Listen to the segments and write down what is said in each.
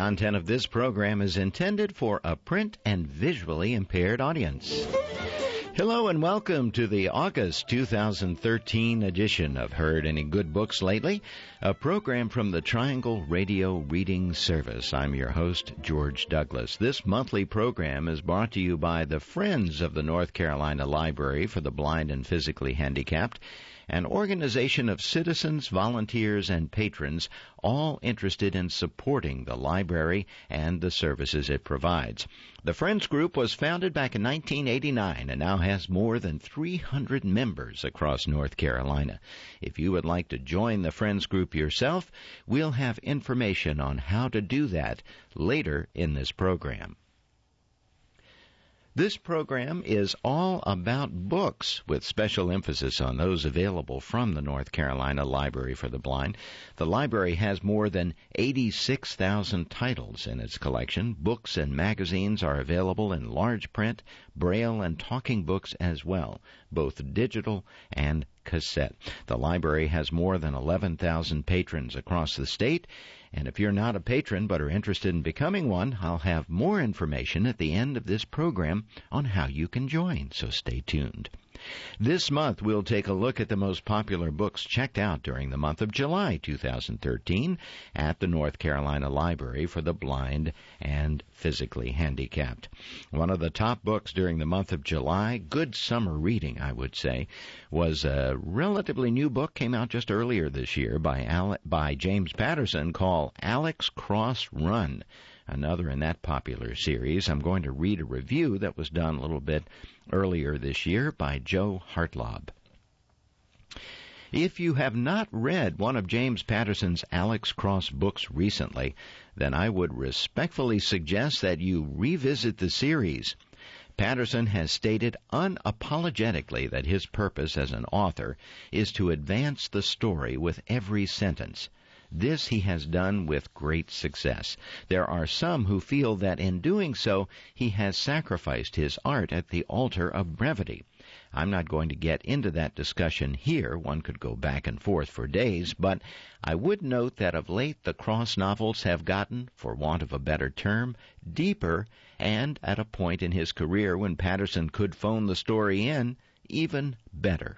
content of this program is intended for a print and visually impaired audience. Hello and welcome to the August 2013 edition of Heard Any Good Books Lately, a program from the Triangle Radio Reading Service. I'm your host, George Douglas. This monthly program is brought to you by the Friends of the North Carolina Library for the Blind and Physically Handicapped, an organization of citizens, volunteers, and patrons, all interested in supporting the library and the services it provides. The Friends Group was founded back in 1989 and now has more than 300 members across North Carolina. If you would like to join the Friends Group yourself, we'll have information on how to do that later in this program. This program is all about books, with special emphasis on those available from the North Carolina Library for the Blind. The library has more than 86,000 titles in its collection. Books and magazines are available in large print, braille, and talking books as well, both digital and cassette. The library has more than 11,000 patrons across the state, and if you're not a patron but are interested in becoming one, I'll have more information at the end of this program on how you can join, so stay tuned. This month, we'll take a look at the most popular books checked out during the month of July 2013 at the North Carolina Library for the Blind and Physically Handicapped. One of the top books during the month of July, good summer reading, I would say, was a relatively new book, came out just earlier this year by James Patterson, called Alex Cross Run. Another in that popular series. I'm going to read a review that was done a little bit earlier this year by Joe Hartlaub. If you have not read one of James Patterson's Alex Cross books recently, then I would respectfully suggest that you revisit the series. Patterson has stated unapologetically that his purpose as an author is to advance the story with every sentence. This he has done with great success. There are some who feel that in doing so, he has sacrificed his art at the altar of brevity. I'm not going to get into that discussion here. One could go back and forth for days, but I would note that of late the Cross novels have gotten, for want of a better term, deeper, and at a point in his career when Patterson could phone the story in, even better.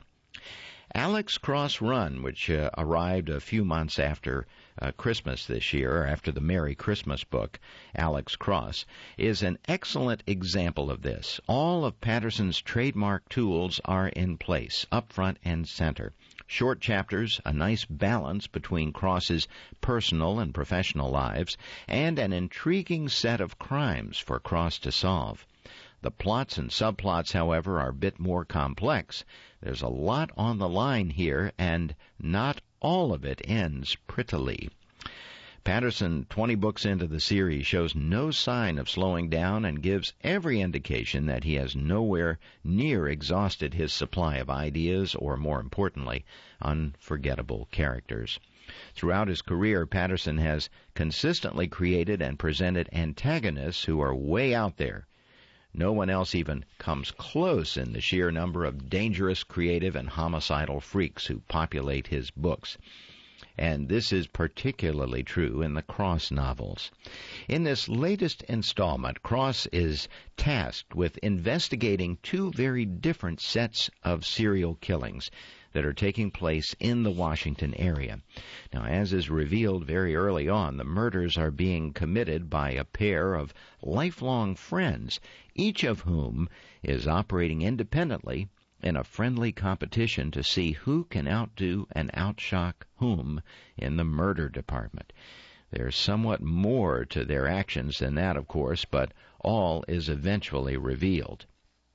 Alex Cross Run, which arrived a few months after Christmas this year, or after the Merry Christmas book, Alex Cross, is an excellent example of this. All of Patterson's trademark tools are in place, up front and center. Short chapters, a nice balance between Cross's personal and professional lives, and an intriguing set of crimes for Cross to solve. The plots and subplots, however, are a bit more complex. There's a lot on the line here, and not all of it ends prettily. Patterson, 20 books into the series, shows no sign of slowing down and gives every indication that he has nowhere near exhausted his supply of ideas or, more importantly, unforgettable characters. Throughout his career, Patterson has consistently created and presented antagonists who are way out there. No one else even comes close in the sheer number of dangerous, creative, and homicidal freaks who populate his books. And this is particularly true in the Cross novels. In this latest installment, Cross is tasked with investigating two very different sets of serial killings that are taking place in the Washington area. Now, as is revealed very early on, the murders are being committed by a pair of lifelong friends, each of whom is operating independently in a friendly competition to see who can outdo and outshock whom in the murder department. There's somewhat more to their actions than that, of course, but all is eventually revealed.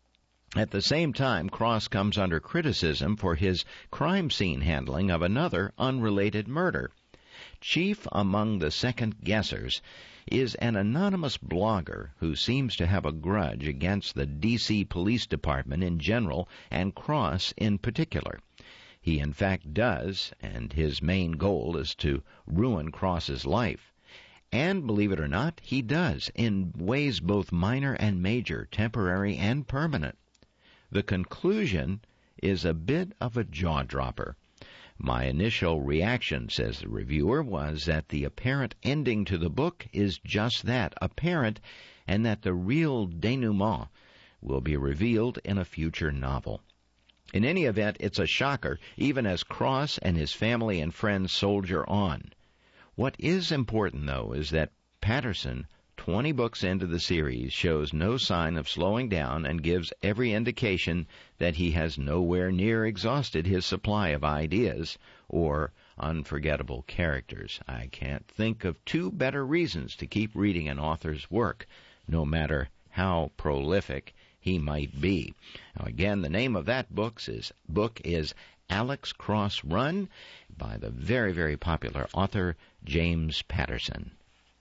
At the same time, Cross comes under criticism for his crime scene handling of another unrelated murder. Chief among the second guessers is an anonymous blogger who seems to have a grudge against the D.C. Police Department in general and Cross in particular. He in fact does, and his main goal is to ruin Cross's life. And, believe it or not, he does, in ways both minor and major, temporary and permanent. The conclusion is a bit of a jaw-dropper. My initial reaction, says the reviewer, was that the apparent ending to the book is just that, apparent, and that the real denouement will be revealed in a future novel. In any event, it's a shocker, even as Cross and his family and friends soldier on. What is important, though, is that Patterson, 20 books into the series, shows no sign of slowing down and gives every indication that he has nowhere near exhausted his supply of ideas or unforgettable characters. I can't think of two better reasons to keep reading an author's work, no matter how prolific he might be. Now, again, the name of that book is Alex Cross Run by the very, very popular author James Patterson.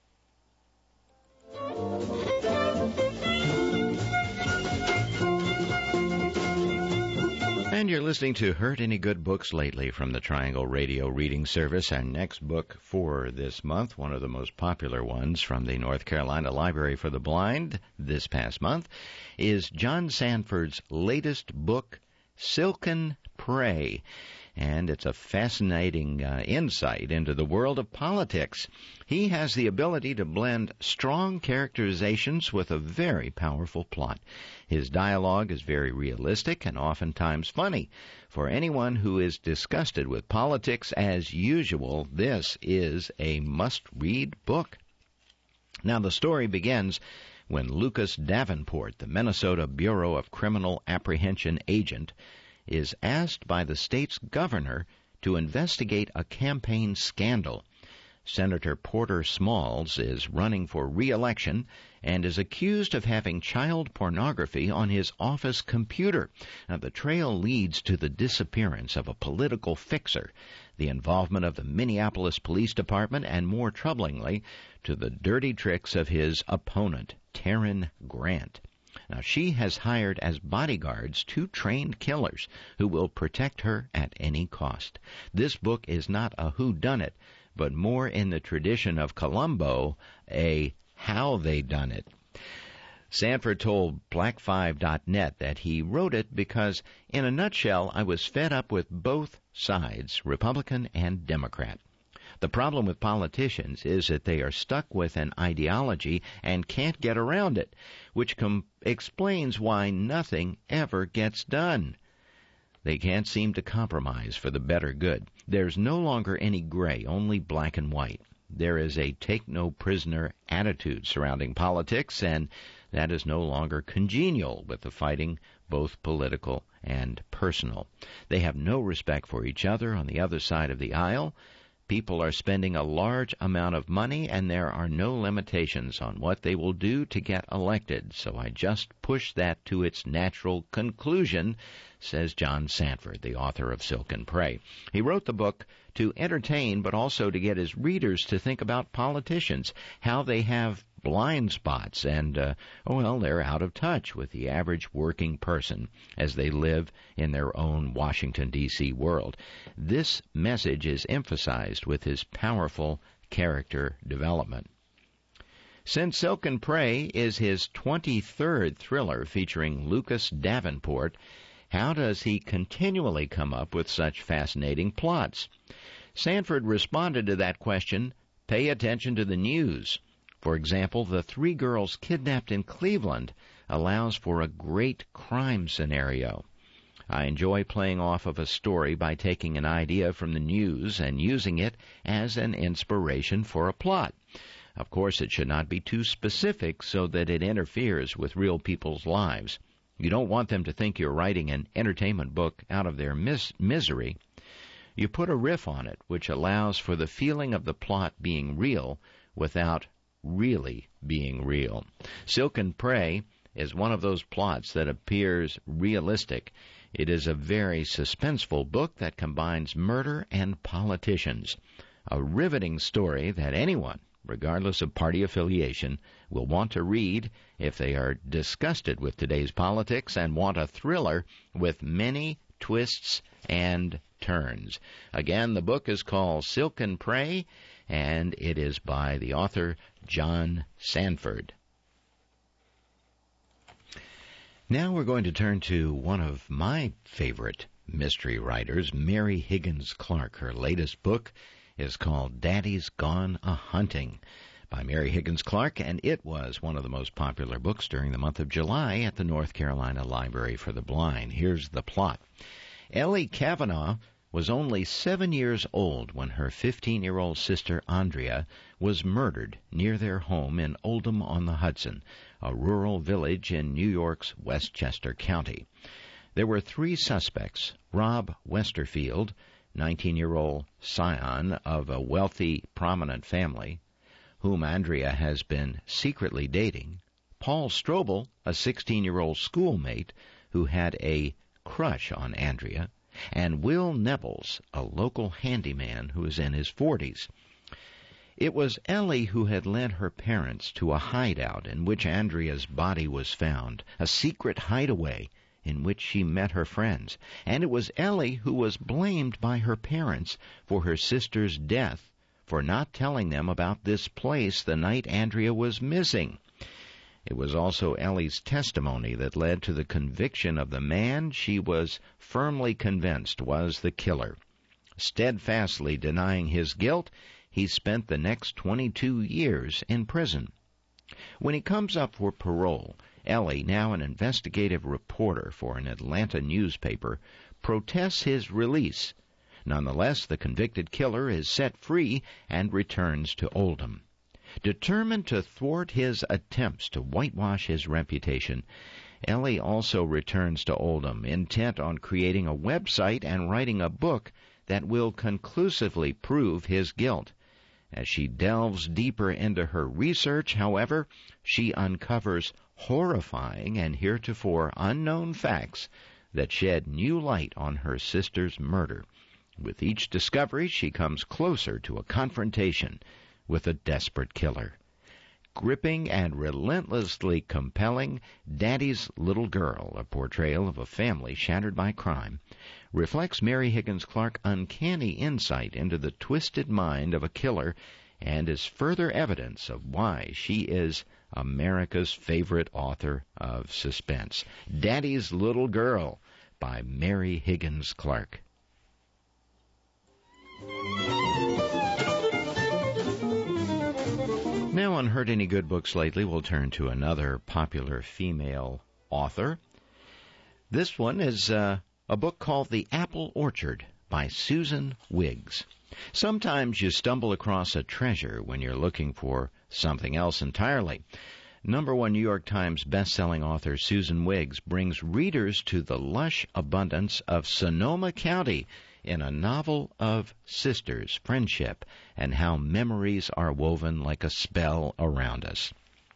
And you're listening to Heard Any Good Books Lately from the Triangle Radio Reading Service. Our next book for this month, one of the most popular ones from the North Carolina Library for the Blind this past month, is John Sanford's latest book, Silken Prey. And it's a fascinating insight into the world of politics. He has the ability to blend strong characterizations with a very powerful plot. His dialogue is very realistic and oftentimes funny. For anyone who is disgusted with politics as usual, this is a must-read book. Now, the story begins when Lucas Davenport, the Minnesota Bureau of Criminal Apprehension agent, is asked by the state's governor to investigate a campaign scandal. Senator Porter Smalls is running for re-election and is accused of having child pornography on his office computer. Now, the trail leads to the disappearance of a political fixer, the involvement of the Minneapolis Police Department, and more troublingly, to the dirty tricks of his opponent, Taryn Grant. Now, she has hired as bodyguards 2 trained killers who will protect her at any cost. This book is not a whodunit, but more in the tradition of Columbo, a how they done it. Sanford told Black5.net that he wrote it because, in a nutshell, I was fed up with both sides, Republican and Democrat. The problem with politicians is that they are stuck with an ideology and can't get around it, which explains why nothing ever gets done. They can't seem to compromise for the better good. There's no longer any gray, only black and white. There is a take-no-prisoner attitude surrounding politics, and that is no longer congenial with the fighting, both political and personal. They have no respect for each other on the other side of the aisle. People are spending a large amount of money, and there are no limitations on what they will do to get elected. So I just push that to its natural conclusion, says John Sanford, the author of Silken Prey. He wrote the book to entertain, but also to get his readers to think about politicians, how they have blind spots, and, they're out of touch with the average working person as they live in their own Washington, D.C. world. This message is emphasized with his powerful character development. Since Silken Prey is his 23rd thriller featuring Lucas Davenport, how does he continually come up with such fascinating plots? Sanford responded to that question, pay attention to the news. For example, The 3 Girls Kidnapped in Cleveland allows for a great crime scenario. I enjoy playing off of a story by taking an idea from the news and using it as an inspiration for a plot. Of course, it should not be too specific so that it interferes with real people's lives. You don't want them to think you're writing an entertainment book out of their misery. You put a riff on it, which allows for the feeling of the plot being real without really being real. Silken Prey is one of those plots that appears realistic. It is a very suspenseful book that combines murder and politicians. A riveting story that anyone, regardless of party affiliation, will want to read if they are disgusted with today's politics and want a thriller with many twists and turns. Again, the book is called Silken Prey, and it is by the author John Sanford. Now we're going to turn to one of my favorite mystery writers, Mary Higgins Clark. Her latest book is called Daddy's Gone A-Hunting by Mary Higgins Clark, and it was one of the most popular books during the month of July at the North Carolina Library for the Blind. Here's the plot. Ellie Kavanaugh was only 7 years old when her 15-year-old sister Andrea was murdered near their home in Oldham-on-the-Hudson, a rural village in New York's Westchester County. There were 3 suspects: Rob Westerfield, 19-year-old scion of a wealthy, prominent family, whom Andrea has been secretly dating; Paul Strobel, a 16-year-old schoolmate who had a crush on Andrea; and Will Nebels, a local handyman who is in his 40s. It was Ellie who had led her parents to a hideout in which Andrea's body was found, a secret hideaway in which she met her friends. And it was Ellie who was blamed by her parents for her sister's death, for not telling them about this place the night Andrea was missing. It was also Ellie's testimony that led to the conviction of the man she was firmly convinced was the killer. Steadfastly denying his guilt, he spent the next 22 years in prison. When he comes up for parole, Ellie, now an investigative reporter for an Atlanta newspaper, protests his release. Nonetheless, the convicted killer is set free and returns to Oldham. Determined to thwart his attempts to whitewash his reputation, Ellie also returns to Oldham, intent on creating a website and writing a book that will conclusively prove his guilt. As she delves deeper into her research, however, she uncovers horrifying and heretofore unknown facts that shed new light on her sister's murder. With each discovery, she comes closer to a confrontation with a desperate killer. Gripping and relentlessly compelling, Daddy's Little Girl, a portrayal of a family shattered by crime, reflects Mary Higgins Clark's uncanny insight into the twisted mind of a killer and is further evidence of why she is America's favorite author of suspense. Daddy's Little Girl by Mary Higgins Clark. Now on Heard Any Good Books Lately, we'll turn to another popular female author. This one is a book called The Apple Orchard by Susan Wiggs. Sometimes you stumble across a treasure when you're looking for something else entirely. #1 New York Times best-selling author Susan Wiggs brings readers to the lush abundance of Sonoma County in a novel of sisters, friendship, and how memories are woven like a spell around us.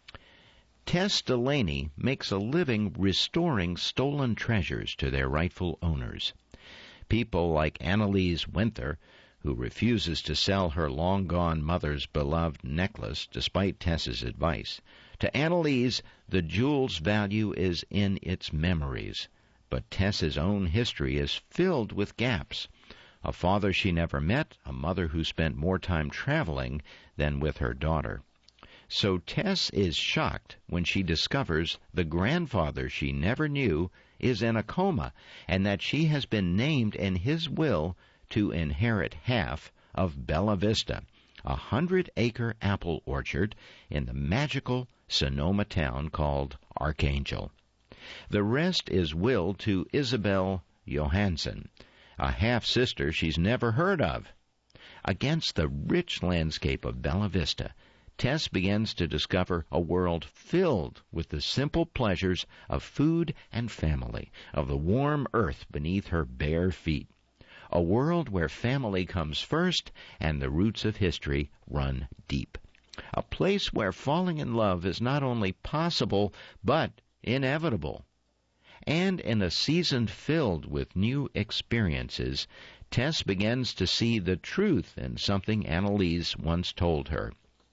Tess Delaney makes a living restoring stolen treasures to their rightful owners. People like Annalise Winther, who refuses to sell her long-gone mother's beloved necklace despite Tess's advice. To Annalise, the jewel's value is in its memories, but Tess's own history is filled with gaps. A father she never met, a mother who spent more time traveling than with her daughter. So Tess is shocked when she discovers the grandfather she never knew is in a coma, and that she has been named in his will to inherit half of Bella Vista, a 100-acre apple orchard in the magical Sonoma town called Archangel. The rest is willed to Isabel Johansson, a half-sister she's never heard of. Against the rich landscape of Bella Vista, Tess begins to discover a world filled with the simple pleasures of food and family, of the warm earth beneath her bare feet. A world where family comes first and the roots of history run deep. A place where falling in love is not only possible, but inevitable. And in a season filled with new experiences, Tess begins to see the truth in something Annalise once told her.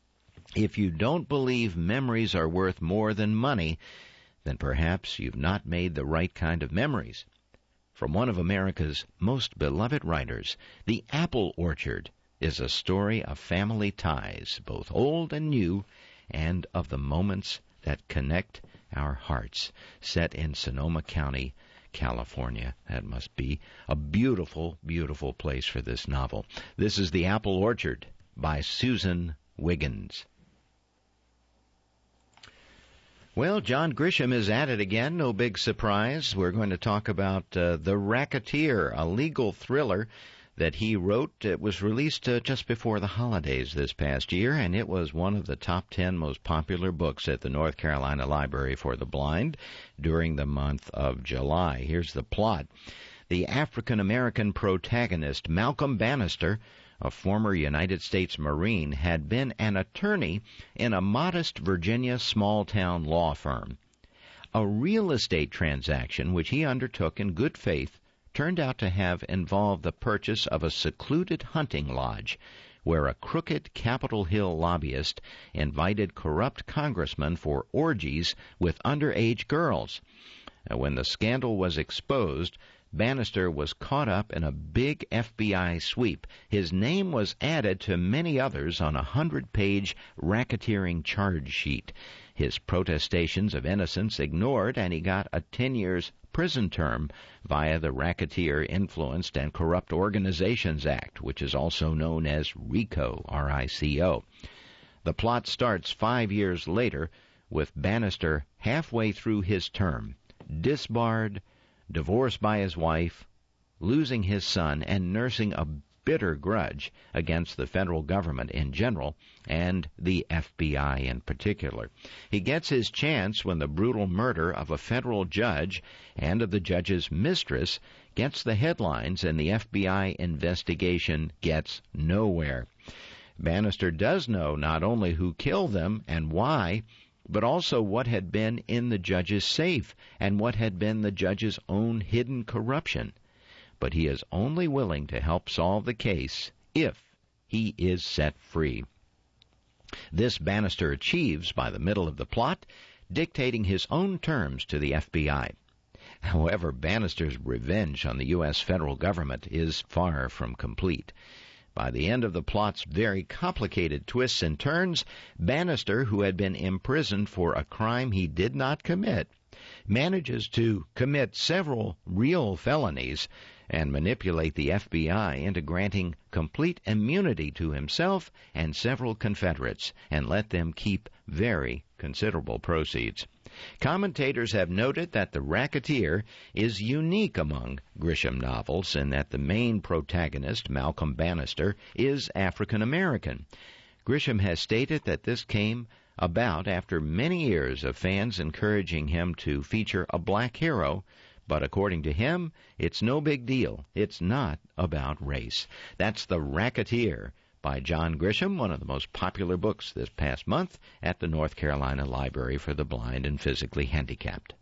If you don't believe memories are worth more than money, then perhaps you've not made the right kind of memories. From one of America's most beloved writers, The Apple Orchard is a story of family ties, both old and new, and of the moments that connect our hearts, set in Sonoma County, California. That must be a beautiful, beautiful place for this novel. This is The Apple Orchard by Susan Wiggins. Well, John Grisham is at it again. No big surprise. We're going to talk about The Racketeer, a legal thriller that he wrote. It was released just before the holidays this past year, and it was one of the top 10 most popular books at the North Carolina Library for the Blind during the month of July. Here's the plot. The African-American protagonist, Malcolm Bannister, a former United States Marine, had been an attorney in a modest Virginia small-town law firm. A real estate transaction which he undertook in good faith turned out to have involved the purchase of a secluded hunting lodge where a crooked Capitol Hill lobbyist invited corrupt congressmen for orgies with underage girls. When the scandal was exposed, Bannister was caught up in a big FBI sweep. His name was added to many others on a 100-page racketeering charge sheet. His protestations of innocence ignored, and he got a 10 years prison term via the Racketeer Influenced and Corrupt Organizations Act, which is also known as RICO, R-I-C-O. The plot starts 5 years later with Bannister halfway through his term, disbarred, divorced by his wife, losing his son, and nursing a bitter grudge against the federal government in general and the FBI in particular. He gets his chance when the brutal murder of a federal judge and of the judge's mistress gets the headlines and the FBI investigation gets nowhere. Bannister does know not only who killed them and why, but also what had been in the judge's safe and what had been the judge's own hidden corruption. But he is only willing to help solve the case if he is set free. This Bannister achieves by the middle of the plot, dictating his own terms to the FBI. However, Bannister's revenge on the U.S. federal government is far from complete. By the end of the plot's very complicated twists and turns, Bannister, who had been imprisoned for a crime he did not commit, manages to commit several real felonies and manipulate the FBI into granting complete immunity to himself and several Confederates and let them keep very considerable proceeds. Commentators have noted that The Racketeer is unique among Grisham novels in that the main protagonist, Malcolm Bannister, is African American. Grisham has stated that this came about after many years of fans encouraging him to feature a black hero, but according to him, it's no big deal. It's not about race. That's The Racketeer by John Grisham, one of the most popular books this past month at the North Carolina Library for the Blind and Physically Handicapped.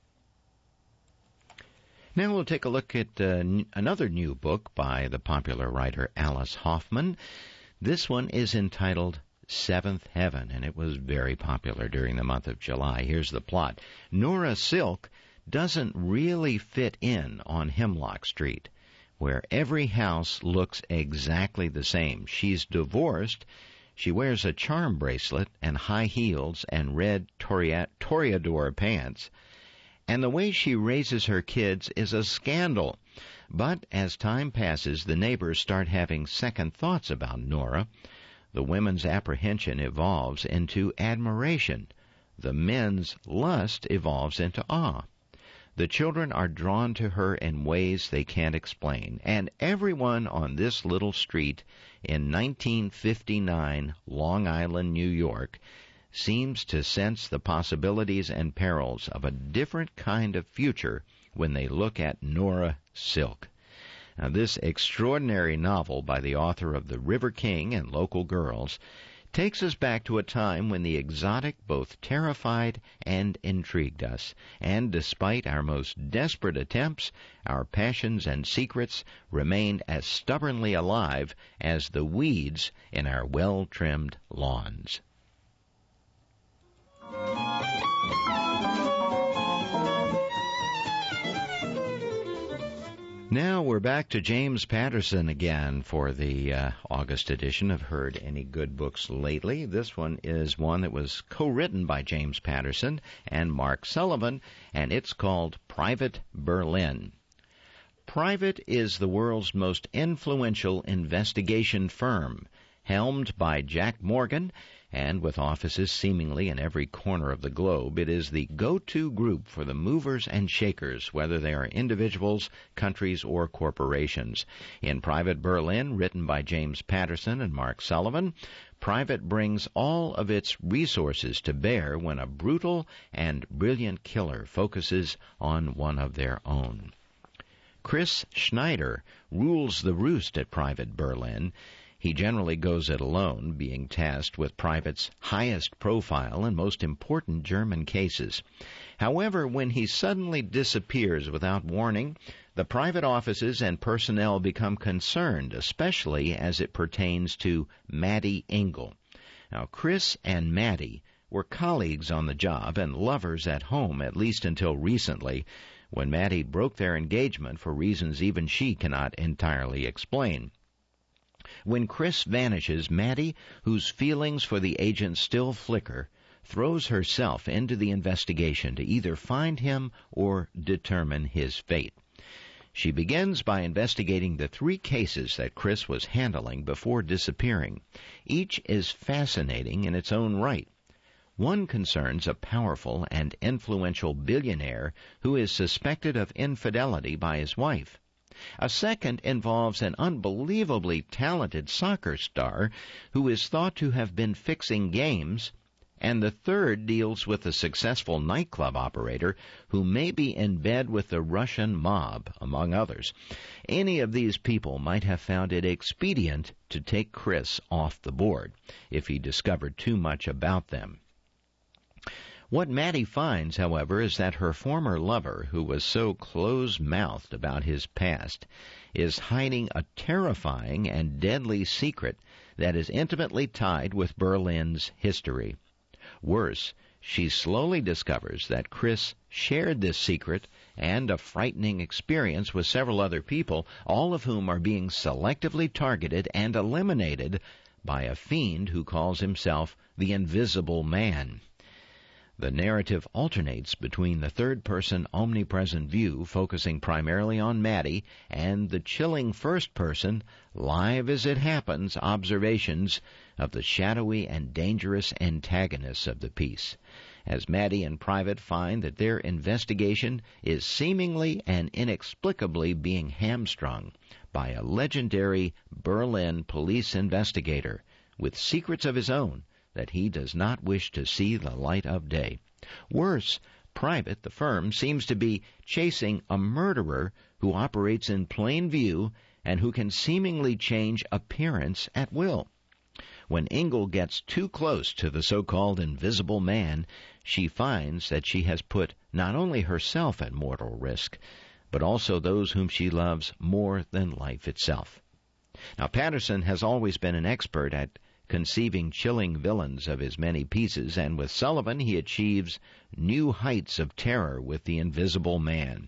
Now we'll take a look at another new book by the popular writer Alice Hoffman. This one is entitled Seventh Heaven, and it was very popular during the month of July. Here's the plot. Nora Silk doesn't really fit in on Hemlock Street, where every house looks exactly the same. She's divorced. She wears a charm bracelet and high heels and red toreador pants. And the way she raises her kids is a scandal. But as time passes, the neighbors start having second thoughts about Nora. The women's apprehension evolves into admiration. The men's lust evolves into awe. The children are drawn to her in ways they can't explain, and everyone on this little street in 1959 Long Island, New York, seems to sense the possibilities and perils of a different kind of future when they look at Nora Silk. Now, this extraordinary novel by the author of The River King and Local Girls takes us back to a time when the exotic both terrified and intrigued us, and despite our most desperate attempts, our passions and secrets remained as stubbornly alive as the weeds in our well-trimmed lawns. Now we're back to James Patterson again for the August edition of Heard Any Good Books Lately. This one is one that was co-written by James Patterson and Mark Sullivan, and it's called Private Berlin. Private is the world's most influential investigation firm, helmed by Jack Morgan, and with offices seemingly in every corner of the globe. It is the go-to group for the movers and shakers, whether they are individuals, countries, or corporations. In Private Berlin, written by James Patterson and Mark Sullivan, Private brings all of its resources to bear when a brutal and brilliant killer focuses on one of their own. Chris Schneider rules the roost at Private Berlin. He generally goes it alone, being tasked with Private's highest profile and most important German cases. However, when he suddenly disappears without warning, the Private offices and personnel become concerned, especially as it pertains to Maddie Engel. Now, Chris and Maddie were colleagues on the job and lovers at home, at least until recently, when Maddie broke their engagement for reasons even she cannot entirely explain. When Chris vanishes, Maddie, whose feelings for the agent still flicker, throws herself into the investigation to either find him or determine his fate. She begins by investigating the 3 cases that Chris was handling before disappearing. Each is fascinating in its own right. One concerns a powerful and influential billionaire who is suspected of infidelity by his wife. A second involves an unbelievably talented soccer star who is thought to have been fixing games, and the third deals with a successful nightclub operator who may be in bed with the Russian mob, among others. Any of these people might have found it expedient to take Chris off the board if he discovered too much about them. What Maddie finds, however, is that her former lover, who was so close-mouthed about his past, is hiding a terrifying and deadly secret that is intimately tied with Berlin's history. Worse, she slowly discovers that Chris shared this secret and a frightening experience with several other people, all of whom are being selectively targeted and eliminated by a fiend who calls himself the Invisible Man. The narrative alternates between the third-person omnipresent view, focusing primarily on Maddie, and the chilling first-person, live-as-it-happens observations of the shadowy and dangerous antagonists of the piece, as Maddie and Private find that their investigation is seemingly and inexplicably being hamstrung by a legendary Berlin police investigator with secrets of his own that he does not wish to see the light of day. Worse, Private, the firm, seems to be chasing a murderer who operates in plain view and who can seemingly change appearance at will. When Engel gets too close to the so-called Invisible Man, she finds that she has put not only herself at mortal risk, but also those whom she loves more than life itself. Now, Patterson has always been an expert at conceiving chilling villains of his many pieces, and with Sullivan he achieves new heights of terror with the Invisible Man.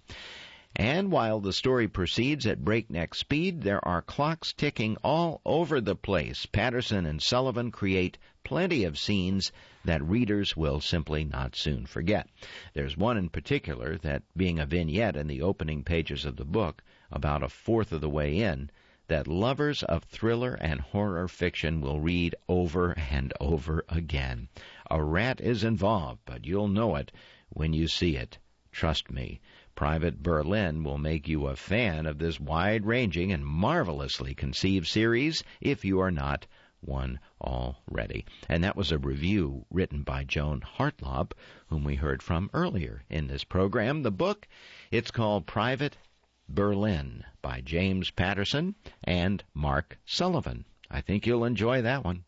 And while the story proceeds at breakneck speed, there are clocks ticking all over the place. Patterson and Sullivan create plenty of scenes that readers will simply not soon forget. There's one in particular that, being a vignette in the opening pages of the book, about a fourth of the way in, that lovers of thriller and horror fiction will read over and over again. A rat is involved, but you'll know it when you see it. Trust me, Private Berlin will make you a fan of this wide-ranging and marvelously conceived series if you are not one already. And that was a review written by Joan Hartlaub, whom we heard from earlier in this program. The book, it's called Private Berlin by James Patterson and Mark Sullivan. I think you'll enjoy that one.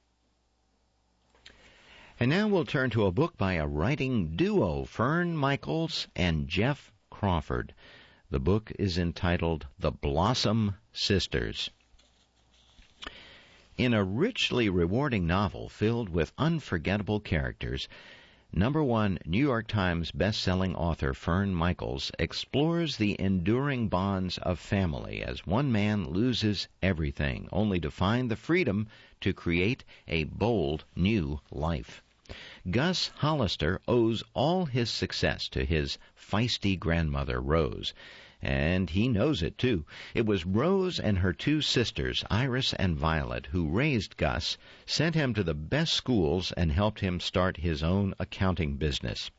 And now we'll turn to a book by a writing duo, Fern Michaels and Jeff Crawford. The book is entitled The Blossom Sisters. In a richly rewarding novel filled with unforgettable characters, #1 New York Times best-selling author Fern Michaels explores the enduring bonds of family as one man loses everything, only to find the freedom to create a bold new life. Gus Hollister owes all his success to his feisty grandmother, Rose. And he knows it, too. It was Rose and her two sisters, Iris and Violet, who raised Gus, sent him to the best schools, and helped him start his own accounting business.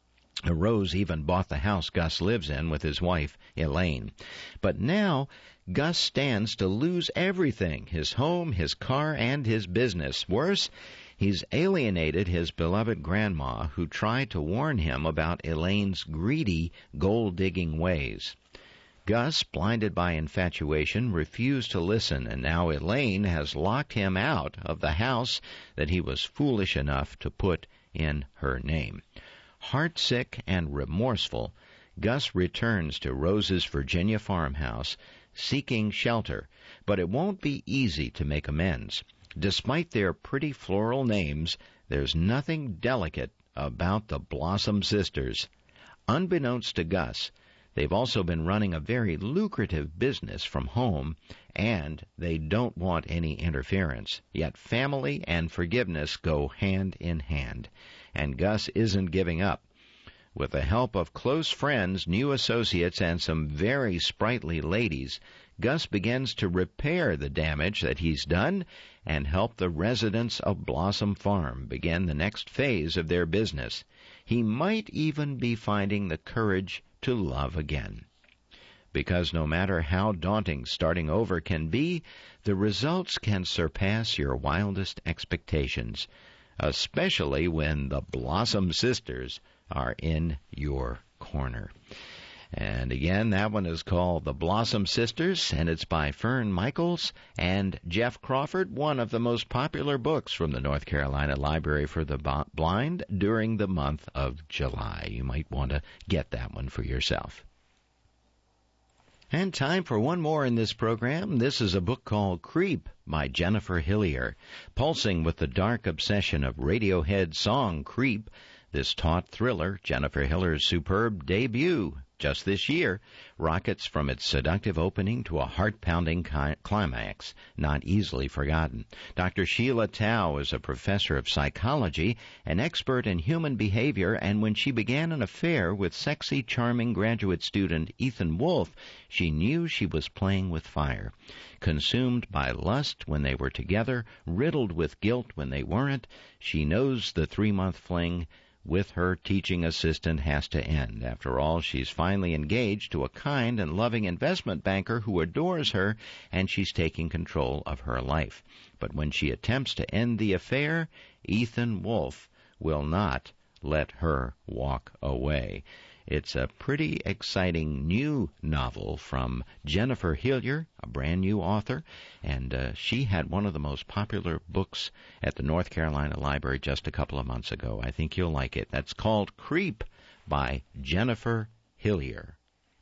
Rose even bought the house Gus lives in with his wife, Elaine. But now, Gus stands to lose everything, his home, his car, and his business. Worse, he's alienated his beloved grandma, who tried to warn him about Elaine's greedy, gold-digging ways. Gus, blinded by infatuation, refused to listen, and now Elaine has locked him out of the house that he was foolish enough to put in her name. Heartsick and remorseful, Gus returns to Rose's Virginia farmhouse, seeking shelter, but it won't be easy to make amends. Despite their pretty floral names, there's nothing delicate about the Blossom Sisters. Unbeknownst to Gus, they've also been running a very lucrative business from home, and they don't want any interference. Yet family and forgiveness go hand in hand, and Gus isn't giving up. With the help of close friends, new associates, and some very sprightly ladies, Gus begins to repair the damage that he's done and help the residents of Blossom Farm begin the next phase of their business. He might even be finding the courage to love again. Because no matter how daunting starting over can be, the results can surpass your wildest expectations, especially when the Blossom Sisters are in your corner. And again, that one is called The Blossom Sisters, and it's by Fern Michaels and Jeff Crawford, one of the most popular books from the North Carolina Library for the Blind during the month of July. You might want to get that one for yourself. And time for one more in this program. This is a book called Creep by Jennifer Hillier. Pulsing with the dark obsession of Radiohead's song Creep, this taut thriller, Jennifer Hillier's superb debut just this year, rockets from its seductive opening to a heart-pounding climax, not easily forgotten. Dr. Sheila Tao is a professor of psychology, an expert in human behavior, and when she began an affair with sexy, charming graduate student Ethan Wolfe, she knew she was playing with fire. Consumed by lust when they were together, riddled with guilt when they weren't, she knows the 3-month fling with her teaching assistant has to end. After all, she's finally engaged to a kind and loving investment banker who adores her, and she's taking control of her life. But when she attempts to end the affair, Ethan Wolfe will not let her walk away. It's a pretty exciting new novel from Jennifer Hillier, a brand new author, and she had one of the most popular books at the North Carolina Library just a couple of months ago. I think you'll like it. That's called Creep by Jennifer Hillier.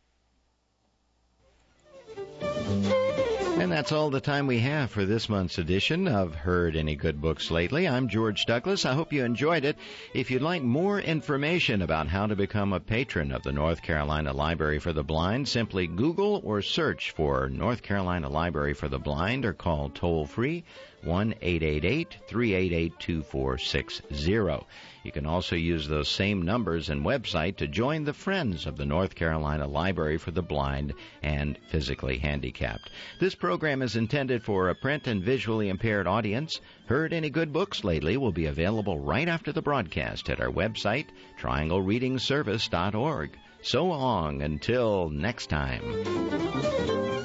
And that's all the time we have for this month's edition of Heard Any Good Books Lately. I'm George Douglas. I hope you enjoyed it. If you'd like more information about how to become a patron of the North Carolina Library for the Blind, simply Google or search for North Carolina Library for the Blind or call toll-free 1-888-388-2460. You can also use those same numbers and website to join the Friends of the North Carolina Library for the Blind and Physically Handicapped. This program is intended for a print and visually impaired audience. Heard Any Good Books Lately will be available right after the broadcast at our website, trianglereadingservice.org. So long until next time.